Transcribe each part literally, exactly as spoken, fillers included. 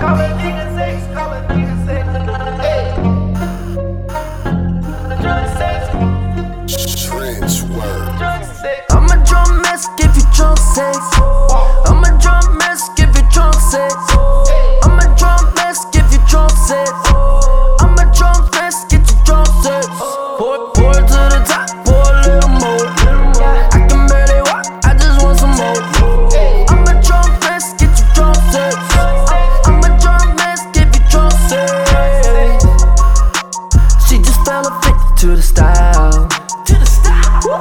Call a nigga sex, call a nigga sex. Hey. Drunk sex. Trench word. Drunk sex. I'm a drunk mess, give you drunk sex. I'm a drunk mess, give you drunk sex. I'm a drunk mess, give you drunk sex. I'm a drunk mess, get you drunk sex. Pour, pour it to the top, pour a little more. I can barely walk, I just want some more. I'm a drunk mess, get you drunk sex. I'm a drunk mess, give you drunk sex. She just fell a victim to the style. To the style.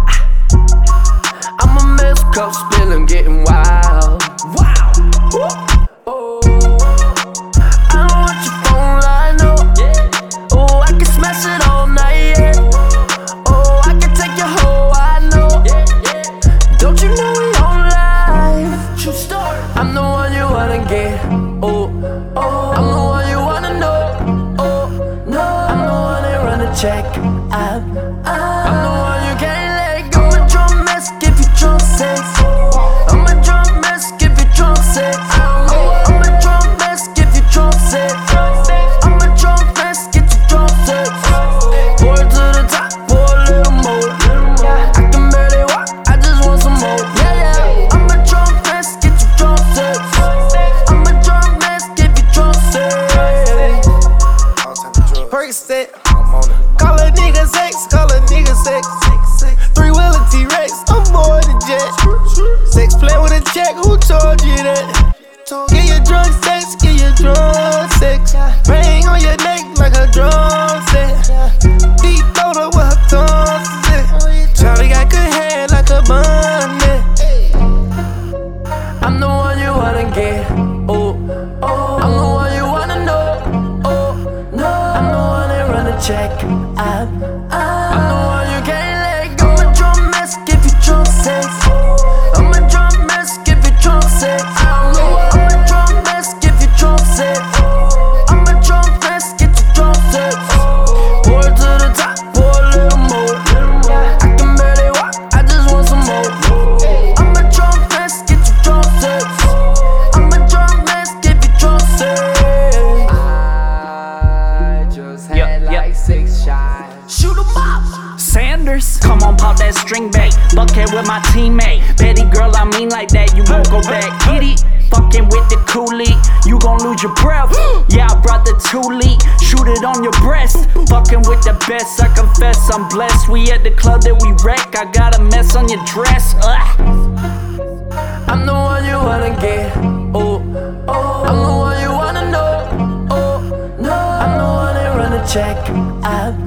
I'm a mess, cup spilling, getting wild. Wow. Oh. I don't want your phone line, no. Oh, I can smash it all night, yeah. Oh, I can take your whole, I know. Don't you know we on live? True story. I'm the one you wanna get. Oh, oh. I'm the one you wanna know. Oh, no. I'm the one that run the check. I'm, I'm the one you can't let go. I'm a drunk mess, give you drunk sex. I'm a drunk mess, give you drunk sex. I'm a drunk mess, give you drunk sex. I'm a drunk mess, get you drunk sex. Pour it to the top, pour a little more. I can barely walk, I just want some more. Yeah, yeah. I'm a drunk mess, get you drunk sex. I'm a drunk mess, give you drunk sex. All type of drugs. Percocet. I'm on it. Call a nigga sex, call a nigga sex. Three wheeler T-Rex, I'm more than jet. Sex play with a check, who told you that? Get your drunk sex, get your drunk sex. Bang on your neck like a drum set. Deep throater with her tongue set. Charlie got good head like a bunny. I'm the one you wanna get. Oh, oh. I'm the one you wanna know. Oh, no. I'm the one that run the check. I'm, I'm the one you can't let go. I'm a drunk mess, give you drunk sex. I'm a drunk mess, give you drunk sex. I'm a drunk mess, give you drunk sex. I'm a drunk mess, get you drunk sex. Pour it to the top, pour a little more. I can barely walk, I just want some more. I'm a drunk mess, get you drunk sex. I'm a drunk mess, give you drunk sex. I just had Yep, yep. like six shots. Shoot 'em up. Sanders, come on, pop that string back. Buckhead with my teammate. Betty girl, I mean like that, you won't go back. Hit it, fucking with the coolie, you gon' lose your breath. Yeah, I brought the two-lead, shoot it on your breast. Fucking with the best, I confess I'm blessed. We at the club that we wreck, I got a mess on your dress. Ugh. I'm the one you wanna get. Oh, oh. I'm the one you wanna know. Oh, no. I'm the one that run the check. I'm